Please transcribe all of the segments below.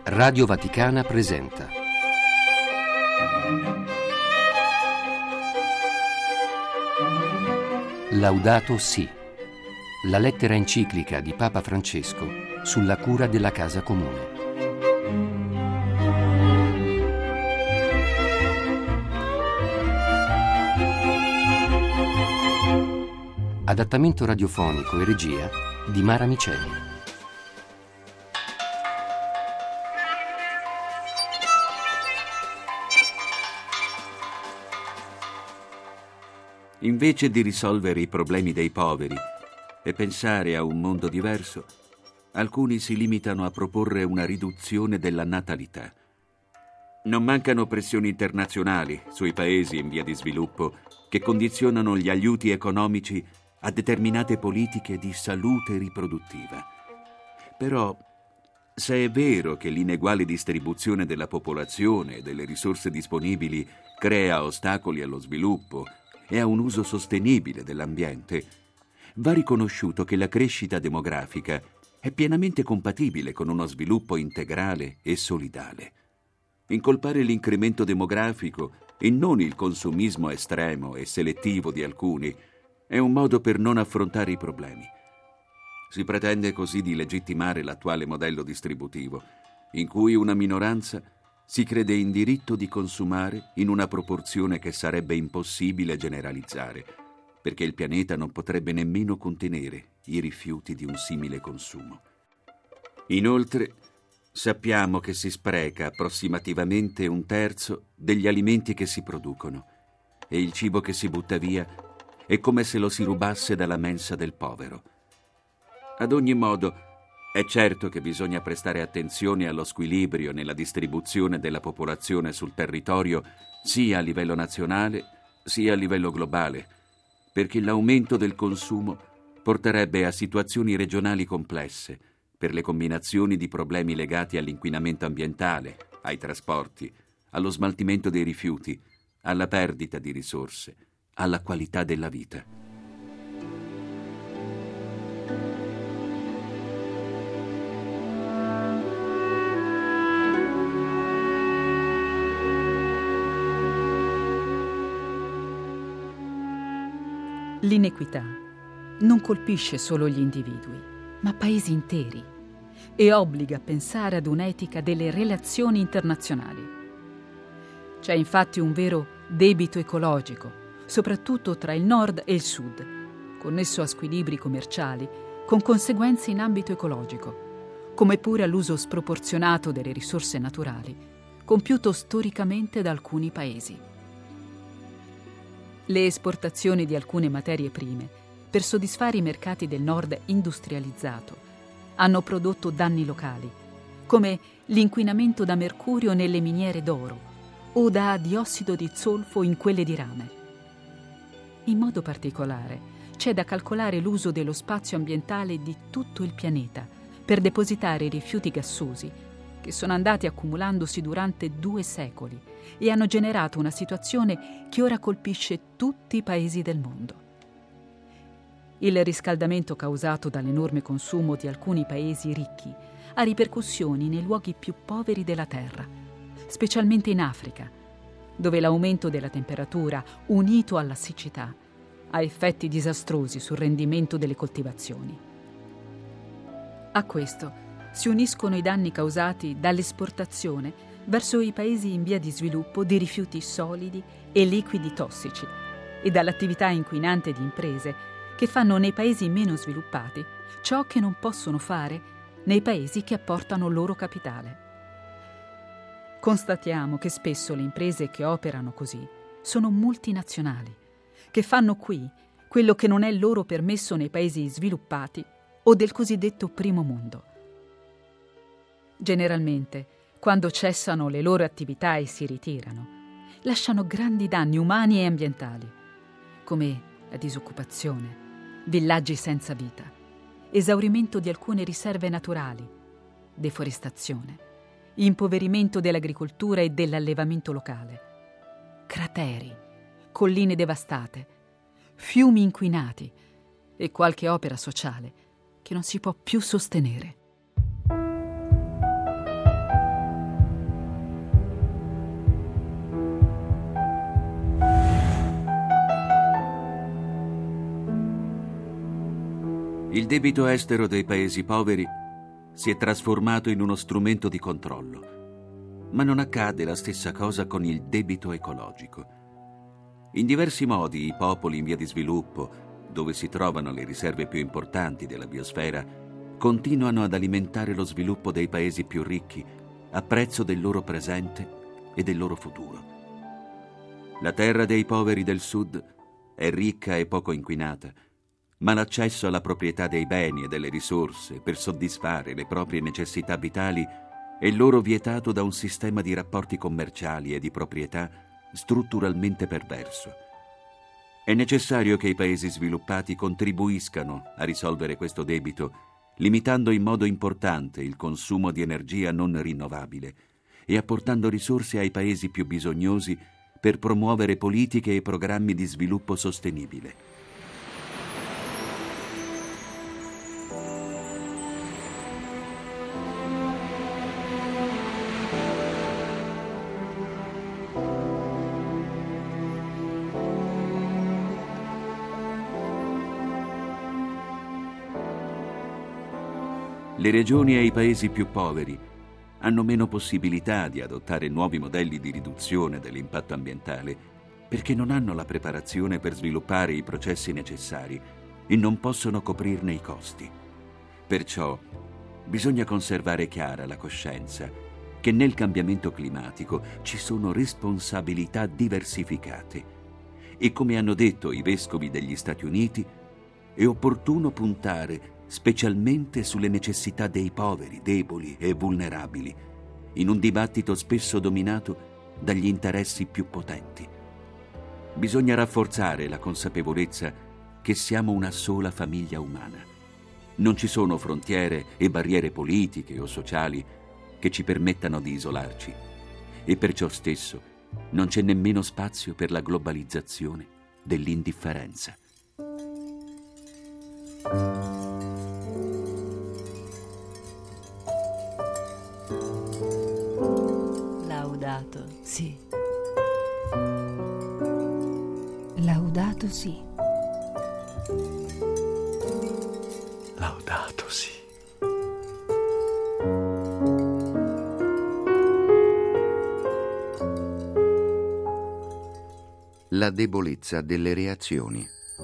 Radio Vaticana presenta Laudato Si', la lettera enciclica di Papa Francesco sulla cura della casa comune. Adattamento radiofonico e regia di Mara Miceli. Invece di risolvere i problemi dei poveri e pensare a un mondo diverso, alcuni si limitano a proporre una riduzione della natalità. Non mancano pressioni internazionali sui paesi in via di sviluppo che condizionano gli aiuti economici a determinate politiche di salute riproduttiva. Però, se è vero che l'ineguale distribuzione della popolazione e delle risorse disponibili crea ostacoli allo sviluppo e a un uso sostenibile dell'ambiente, va riconosciuto che la crescita demografica è pienamente compatibile con uno sviluppo integrale e solidale. Incolpare l'incremento demografico e non il consumismo estremo e selettivo di alcuni è un modo per non affrontare i problemi. Si pretende così di legittimare l'attuale modello distributivo, in cui una minoranza si crede in diritto di consumare in una proporzione che sarebbe impossibile generalizzare, perché il pianeta non potrebbe nemmeno contenere i rifiuti di un simile consumo. Inoltre, sappiamo che si spreca approssimativamente un terzo degli alimenti che si producono, e il cibo che si butta via è come se lo si rubasse dalla mensa del povero. Ad ogni modo, è certo che bisogna prestare attenzione allo squilibrio nella distribuzione della popolazione sul territorio, sia a livello nazionale sia a livello globale, perché l'aumento del consumo porterebbe a situazioni regionali complesse per le combinazioni di problemi legati all'inquinamento ambientale, ai trasporti, allo smaltimento dei rifiuti, alla perdita di risorse, alla qualità della vita. L'inequità non colpisce solo gli individui, ma paesi interi e obbliga a pensare ad un'etica delle relazioni internazionali. C'è infatti un vero debito ecologico, soprattutto tra il nord e il sud, connesso a squilibri commerciali con conseguenze in ambito ecologico, come pure all'uso sproporzionato delle risorse naturali, compiuto storicamente da alcuni paesi. Le esportazioni di alcune materie prime per soddisfare i mercati del nord industrializzato hanno prodotto danni locali, come l'inquinamento da mercurio nelle miniere d'oro o da diossido di zolfo in quelle di rame. In modo particolare, c'è da calcolare l'uso dello spazio ambientale di tutto il pianeta per depositare i rifiuti gassosi che sono andati accumulandosi durante 2 secoli e hanno generato una situazione che ora colpisce tutti i paesi del mondo. Il riscaldamento causato dall'enorme consumo di alcuni paesi ricchi ha ripercussioni nei luoghi più poveri della Terra, specialmente in Africa, dove l'aumento della temperatura, unito alla siccità, ha effetti disastrosi sul rendimento delle coltivazioni. A questo si uniscono i danni causati dall'esportazione verso i paesi in via di sviluppo di rifiuti solidi e liquidi tossici e dall'attività inquinante di imprese che fanno nei paesi meno sviluppati ciò che non possono fare nei paesi che apportano loro capitale. Constatiamo che spesso le imprese che operano così sono multinazionali, che fanno qui quello che non è loro permesso nei paesi sviluppati o del cosiddetto primo mondo. Generalmente, quando cessano le loro attività e si ritirano, lasciano grandi danni umani e ambientali, come la disoccupazione, villaggi senza vita, esaurimento di alcune riserve naturali, deforestazione, impoverimento dell'agricoltura e dell'allevamento locale, crateri, colline devastate, fiumi inquinati e qualche opera sociale che non si può più sostenere. Il debito estero dei paesi poveri si è trasformato in uno strumento di controllo, ma non accade la stessa cosa con il debito ecologico. In diversi modi i popoli in via di sviluppo, dove si trovano le riserve più importanti della biosfera, continuano ad alimentare lo sviluppo dei paesi più ricchi a prezzo del loro presente e del loro futuro. La terra dei poveri del sud è ricca e poco inquinata, ma l'accesso alla proprietà dei beni e delle risorse per soddisfare le proprie necessità vitali è loro vietato da un sistema di rapporti commerciali e di proprietà strutturalmente perverso. È necessario che i paesi sviluppati contribuiscano a risolvere questo debito, limitando in modo importante il consumo di energia non rinnovabile e apportando risorse ai paesi più bisognosi per promuovere politiche e programmi di sviluppo sostenibile. Le regioni e i paesi più poveri hanno meno possibilità di adottare nuovi modelli di riduzione dell'impatto ambientale perché non hanno la preparazione per sviluppare i processi necessari e non possono coprirne i costi. Perciò bisogna conservare chiara la coscienza che nel cambiamento climatico ci sono responsabilità diversificate e, come hanno detto i vescovi degli Stati Uniti, è opportuno puntare specialmente sulle necessità dei poveri, deboli e vulnerabili, in un dibattito spesso dominato dagli interessi più potenti. Bisogna rafforzare la consapevolezza che siamo una sola famiglia umana. Non ci sono frontiere e barriere politiche o sociali che ci permettano di isolarci, e perciò stesso non c'è nemmeno spazio per la globalizzazione dell'indifferenza. Laudato si. Laudato si. Laudato si. La debolezza delle reazioni.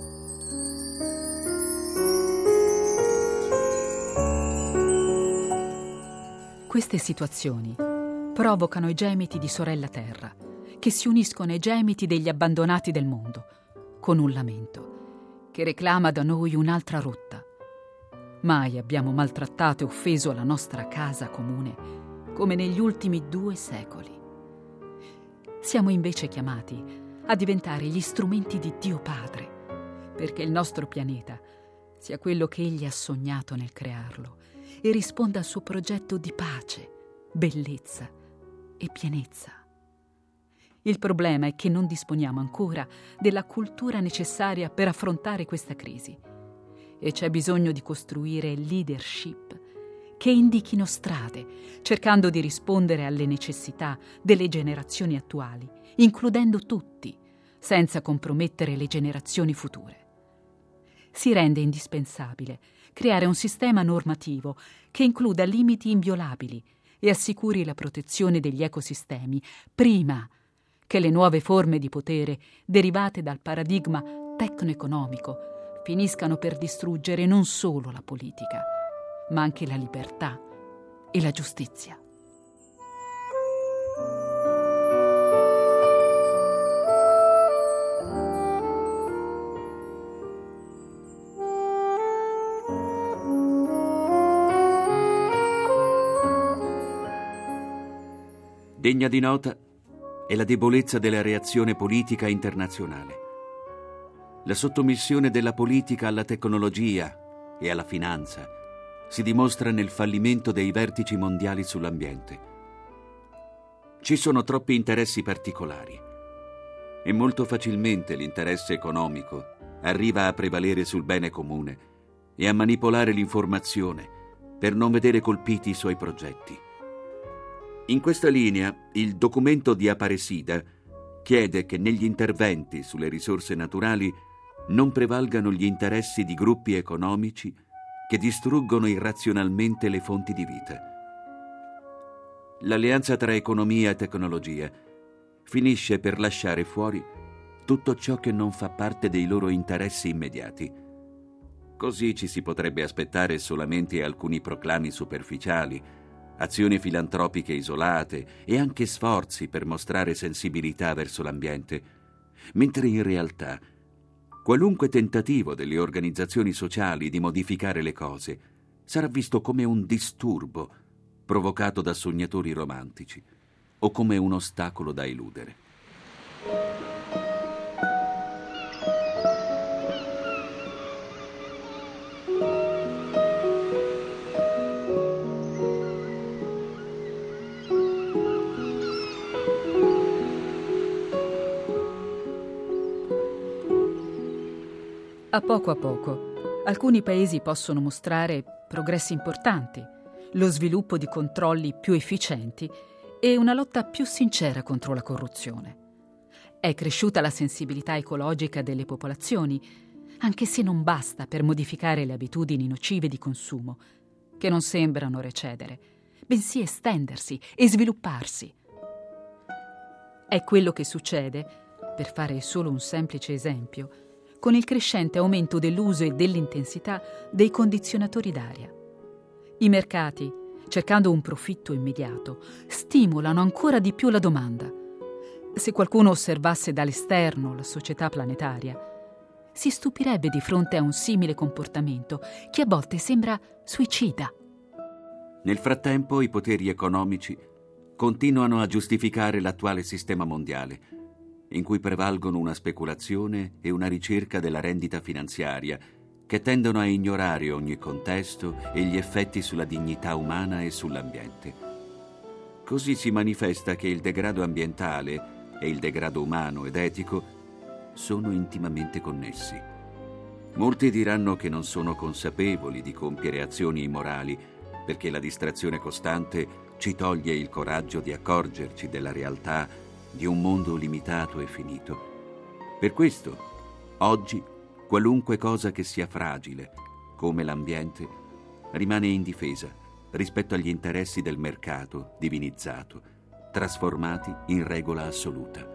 Queste situazioni provocano i gemiti di sorella Terra, che si uniscono ai gemiti degli abbandonati del mondo, con un lamento che reclama da noi un'altra rotta. Mai abbiamo maltrattato e offeso la nostra casa comune come negli ultimi 2 secoli. Siamo invece chiamati a diventare gli strumenti di Dio Padre, perché il nostro pianeta sia quello che Egli ha sognato nel crearlo e risponda al suo progetto di pace, bellezza e pienezza. Il problema è che non disponiamo ancora della cultura necessaria per affrontare questa crisi e c'è bisogno di costruire leadership che indichino strade, cercando di rispondere alle necessità delle generazioni attuali, includendo tutti, senza compromettere le generazioni future. Si rende indispensabile creare un sistema normativo che includa limiti inviolabili e assicuri la protezione degli ecosistemi prima che le nuove forme di potere derivate dal paradigma tecno-economico finiscano per distruggere non solo la politica, ma anche la libertà e la giustizia. Degna di nota è la debolezza della reazione politica internazionale. La sottomissione della politica alla tecnologia e alla finanza si dimostra nel fallimento dei vertici mondiali sull'ambiente. Ci sono troppi interessi particolari e molto facilmente l'interesse economico arriva a prevalere sul bene comune e a manipolare l'informazione per non vedere colpiti i suoi progetti. In questa linea, il documento di Aparecida chiede che negli interventi sulle risorse naturali non prevalgano gli interessi di gruppi economici che distruggono irrazionalmente le fonti di vita. L'alleanza tra economia e tecnologia finisce per lasciare fuori tutto ciò che non fa parte dei loro interessi immediati. Così ci si potrebbe aspettare solamente alcuni proclami superficiali, azioni filantropiche isolate e anche sforzi per mostrare sensibilità verso l'ambiente, mentre in realtà qualunque tentativo delle organizzazioni sociali di modificare le cose sarà visto come un disturbo provocato da sognatori romantici o come un ostacolo da eludere. A poco, alcuni paesi possono mostrare progressi importanti, lo sviluppo di controlli più efficienti e una lotta più sincera contro la corruzione. È cresciuta la sensibilità ecologica delle popolazioni, anche se non basta per modificare le abitudini nocive di consumo, che non sembrano recedere, bensì estendersi e svilupparsi. È quello che succede, per fare solo un semplice esempio, con il crescente aumento dell'uso e dell'intensità dei condizionatori d'aria. I mercati, cercando un profitto immediato, stimolano ancora di più la domanda. Se qualcuno osservasse dall'esterno la società planetaria, si stupirebbe di fronte a un simile comportamento che a volte sembra suicida. Nel frattempo, i poteri economici continuano a giustificare l'attuale sistema mondiale, in cui prevalgono una speculazione e una ricerca della rendita finanziaria che tendono a ignorare ogni contesto e gli effetti sulla dignità umana e sull'ambiente. Così si manifesta che il degrado ambientale e il degrado umano ed etico sono intimamente connessi. Molti diranno che non sono consapevoli di compiere azioni immorali perché la distrazione costante ci toglie il coraggio di accorgerci della realtà di un mondo limitato e finito. Per questo, oggi, qualunque cosa che sia fragile, come l'ambiente, rimane indifesa rispetto agli interessi del mercato divinizzato, trasformati in regola assoluta.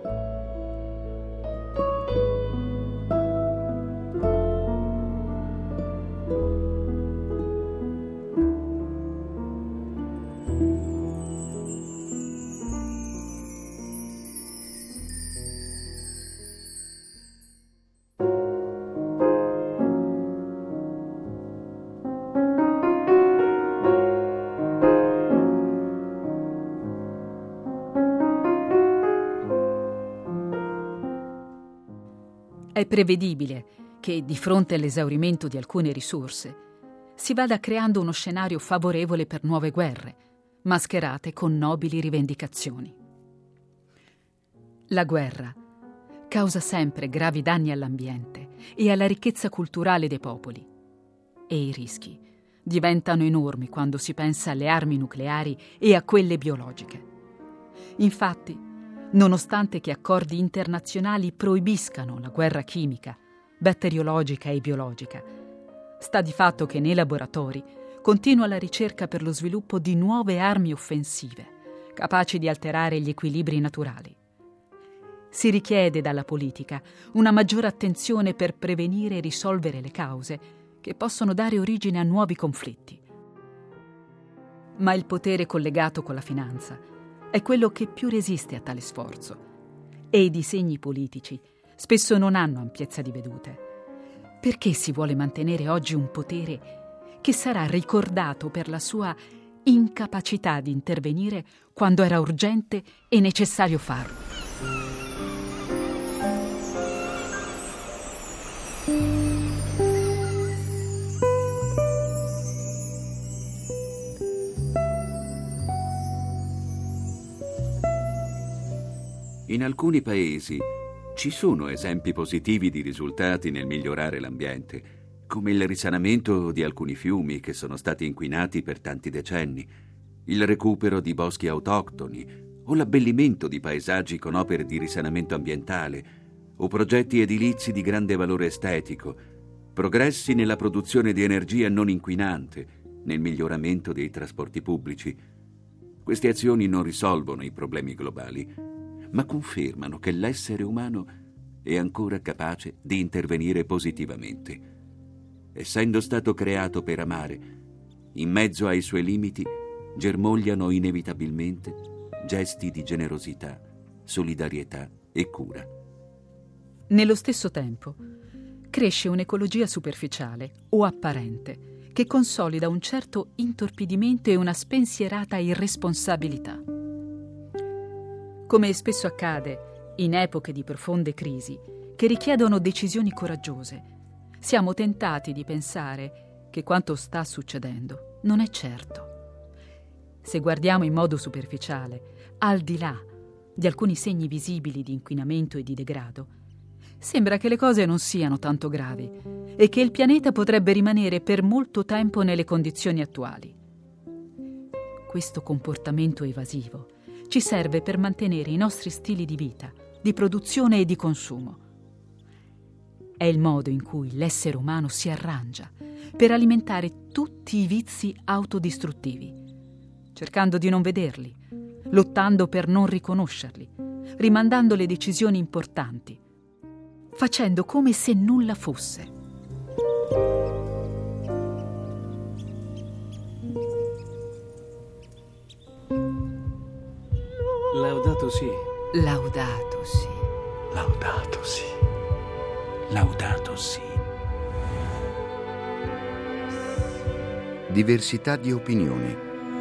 È prevedibile che, di fronte all'esaurimento di alcune risorse, si vada creando uno scenario favorevole per nuove guerre, mascherate con nobili rivendicazioni. La guerra causa sempre gravi danni all'ambiente e alla ricchezza culturale dei popoli. E i rischi diventano enormi quando si pensa alle armi nucleari e a quelle biologiche. Infatti, nonostante che accordi internazionali proibiscano la guerra chimica, batteriologica e biologica, sta di fatto che nei laboratori continua la ricerca per lo sviluppo di nuove armi offensive, capaci di alterare gli equilibri naturali. Si richiede dalla politica una maggiore attenzione per prevenire e risolvere le cause che possono dare origine a nuovi conflitti. Ma il potere collegato con la finanza è quello che più resiste a tale sforzo e i disegni politici spesso non hanno ampiezza di vedute. Perché si vuole mantenere oggi un potere che sarà ricordato per la sua incapacità di intervenire quando era urgente e necessario farlo? In alcuni paesi ci sono esempi positivi di risultati nel migliorare l'ambiente, come il risanamento di alcuni fiumi che sono stati inquinati per tanti decenni, il recupero di boschi autoctoni o l'abbellimento di paesaggi con opere di risanamento ambientale o progetti edilizi di grande valore estetico, progressi nella produzione di energia non inquinante, nel miglioramento dei trasporti pubblici. Queste azioni non risolvono i problemi globali, ma confermano che l'essere umano è ancora capace di intervenire positivamente. Essendo stato creato per amare, in mezzo ai suoi limiti germogliano inevitabilmente gesti di generosità, solidarietà e cura. Nello stesso tempo, cresce un'ecologia superficiale o apparente che consolida un certo intorpidimento e una spensierata irresponsabilità. Come spesso accade in epoche di profonde crisi che richiedono decisioni coraggiose, siamo tentati di pensare che quanto sta succedendo non è certo. Se guardiamo in modo superficiale, al di là di alcuni segni visibili di inquinamento e di degrado, sembra che le cose non siano tanto gravi e che il pianeta potrebbe rimanere per molto tempo nelle condizioni attuali. Questo comportamento evasivo ci serve per mantenere i nostri stili di vita, di produzione e di consumo. È il modo in cui l'essere umano si arrangia per alimentare tutti i vizi autodistruttivi, cercando di non vederli, lottando per non riconoscerli, rimandando le decisioni importanti, facendo come se nulla fosse. Laudato si. Laudato si. Laudato si. Laudato si. Diversità di opinioni.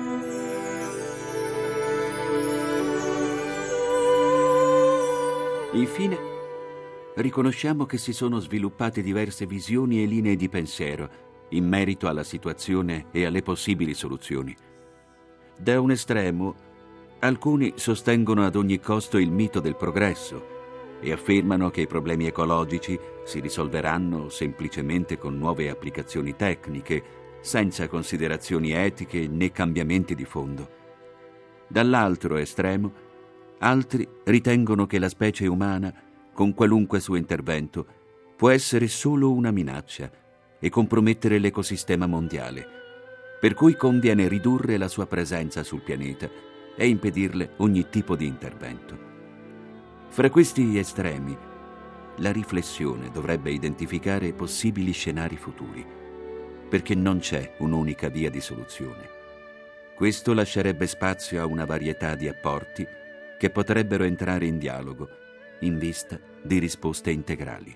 Infine, riconosciamo che si sono sviluppate diverse visioni e linee di pensiero in merito alla situazione e alle possibili soluzioni. Da un estremo, alcuni sostengono ad ogni costo il mito del progresso e affermano che i problemi ecologici si risolveranno semplicemente con nuove applicazioni tecniche, senza considerazioni etiche né cambiamenti di fondo. Dall'altro estremo, altri ritengono che la specie umana, con qualunque suo intervento, può essere solo una minaccia e compromettere l'ecosistema mondiale, per cui conviene ridurre la sua presenza sul pianeta e impedirle ogni tipo di intervento. Fra questi estremi, la riflessione dovrebbe identificare possibili scenari futuri, perché non c'è un'unica via di soluzione. Questo lascerebbe spazio a una varietà di apporti che potrebbero entrare in dialogo in vista di risposte integrali.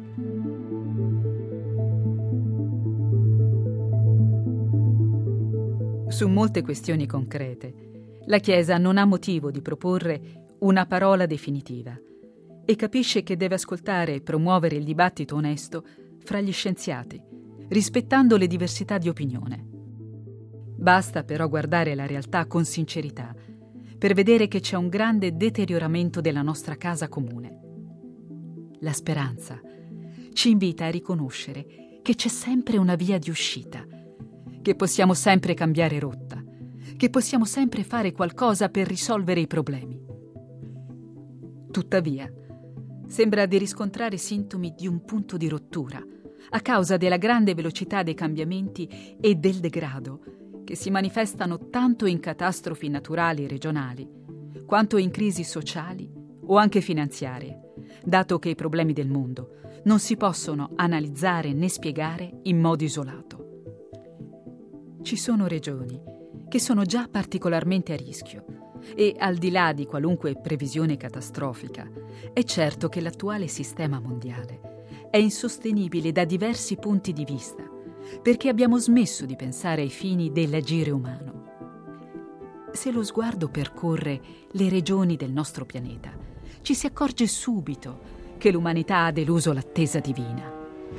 Su molte questioni concrete, la Chiesa non ha motivo di proporre una parola definitiva e capisce che deve ascoltare e promuovere il dibattito onesto fra gli scienziati, rispettando le diversità di opinione. Basta però guardare la realtà con sincerità per vedere che c'è un grande deterioramento della nostra casa comune. La speranza ci invita a riconoscere che c'è sempre una via di uscita, che possiamo sempre cambiare rotta, che possiamo sempre fare qualcosa per risolvere i problemi. Tuttavia, sembra di riscontrare sintomi di un punto di rottura a causa della grande velocità dei cambiamenti e del degrado che si manifestano tanto in catastrofi naturali e regionali quanto in crisi sociali o anche finanziarie, dato che i problemi del mondo non si possono analizzare né spiegare in modo isolato. Ci sono regioni che sono già particolarmente a rischio e, al di là di qualunque previsione catastrofica, è certo che l'attuale sistema mondiale è insostenibile da diversi punti di vista, perché abbiamo smesso di pensare ai fini dell'agire umano. Se lo sguardo percorre le regioni del nostro pianeta, ci si accorge subito che l'umanità ha deluso l'attesa divina.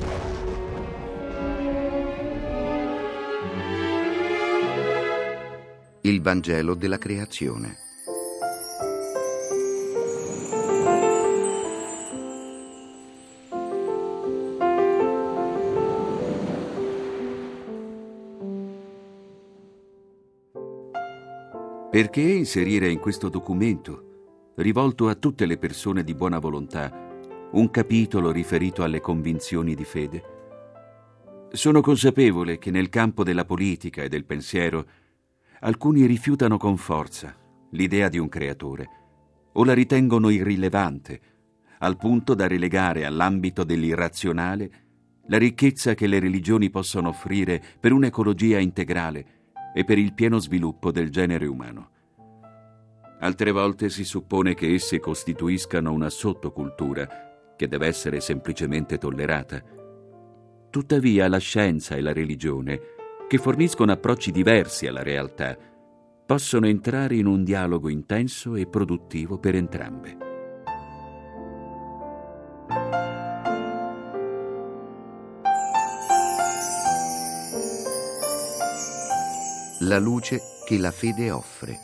Il Vangelo della creazione. Perché inserire in questo documento, rivolto a tutte le persone di buona volontà, un capitolo riferito alle convinzioni di fede? Sono consapevole che nel campo della politica e del pensiero alcuni rifiutano con forza l'idea di un creatore o la ritengono irrilevante, al punto da relegare all'ambito dell'irrazionale la ricchezza che le religioni possono offrire per un'ecologia integrale e per il pieno sviluppo del genere umano. Altre volte si suppone che esse costituiscano una sottocultura che deve essere semplicemente tollerata. Tuttavia la scienza e la religione, che forniscono approcci diversi alla realtà, possono entrare in un dialogo intenso e produttivo per entrambe. La luce che la fede offre.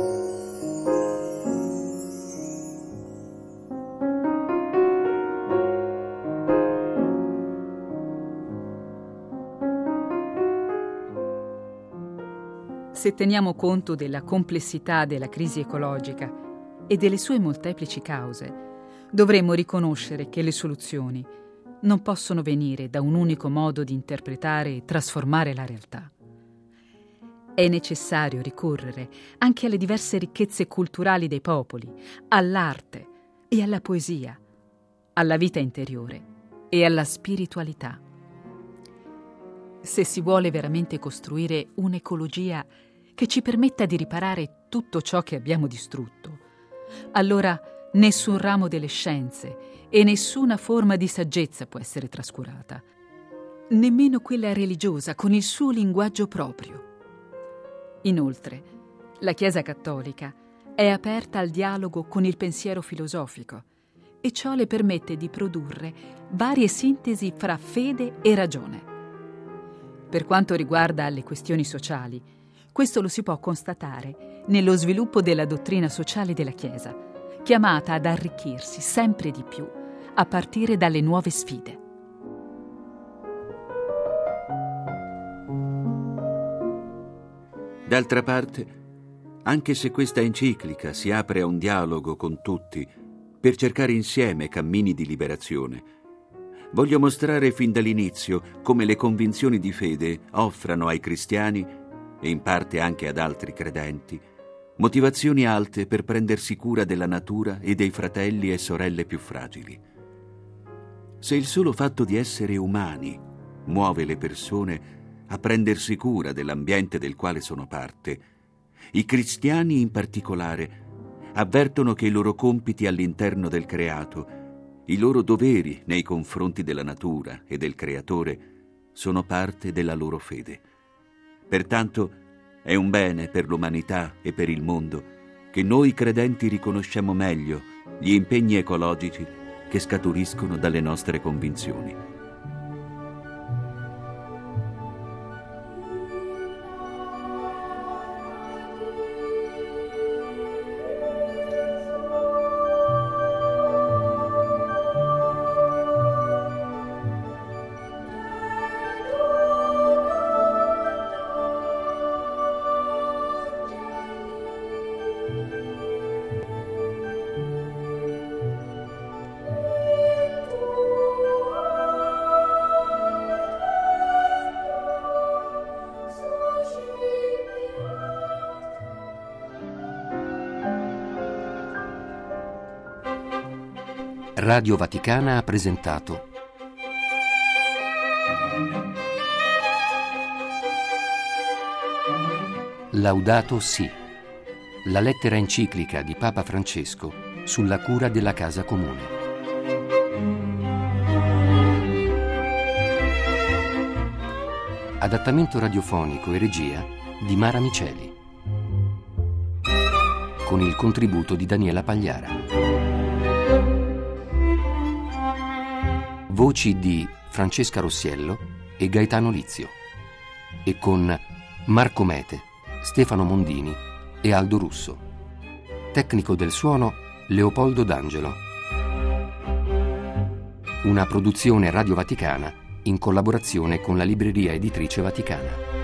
Se teniamo conto della complessità della crisi ecologica e delle sue molteplici cause, dovremmo riconoscere che le soluzioni non possono venire da un unico modo di interpretare e trasformare la realtà. È necessario ricorrere anche alle diverse ricchezze culturali dei popoli, all'arte e alla poesia, alla vita interiore e alla spiritualità. Se si vuole veramente costruire un'ecologia che ci permetta di riparare tutto ciò che abbiamo distrutto, allora nessun ramo delle scienze e nessuna forma di saggezza può essere trascurata, nemmeno quella religiosa con il suo linguaggio proprio. Inoltre, la Chiesa cattolica è aperta al dialogo con il pensiero filosofico e ciò le permette di produrre varie sintesi fra fede e ragione. Per quanto riguarda le questioni sociali, questo lo si può constatare nello sviluppo della dottrina sociale della Chiesa, chiamata ad arricchirsi sempre di più a partire dalle nuove sfide. D'altra parte, anche se questa enciclica si apre a un dialogo con tutti per cercare insieme cammini di liberazione, voglio mostrare fin dall'inizio come le convinzioni di fede offrano ai cristiani, e in parte anche ad altri credenti, motivazioni alte per prendersi cura della natura e dei fratelli e sorelle più fragili. Se il solo fatto di essere umani muove le persone a prendersi cura dell'ambiente del quale sono parte, i cristiani in particolare avvertono che i loro compiti all'interno del creato, i loro doveri nei confronti della natura e del creatore, sono parte della loro fede. Pertanto è un bene per l'umanità e per il mondo che noi credenti riconosciamo meglio gli impegni ecologici che scaturiscono dalle nostre convinzioni. Radio Vaticana ha presentato Laudato Si, la lettera enciclica di Papa Francesco sulla cura della casa comune. Adattamento radiofonico e regia di Mara Miceli, con il contributo di Daniela Pagliara. Voci di Francesca Rossiello e Gaetano Lizio, e con Marco Mete, Stefano Mondini e Aldo Russo. Tecnico del suono Leopoldo D'Angelo. Una produzione Radio Vaticana in collaborazione con la Libreria Editrice Vaticana.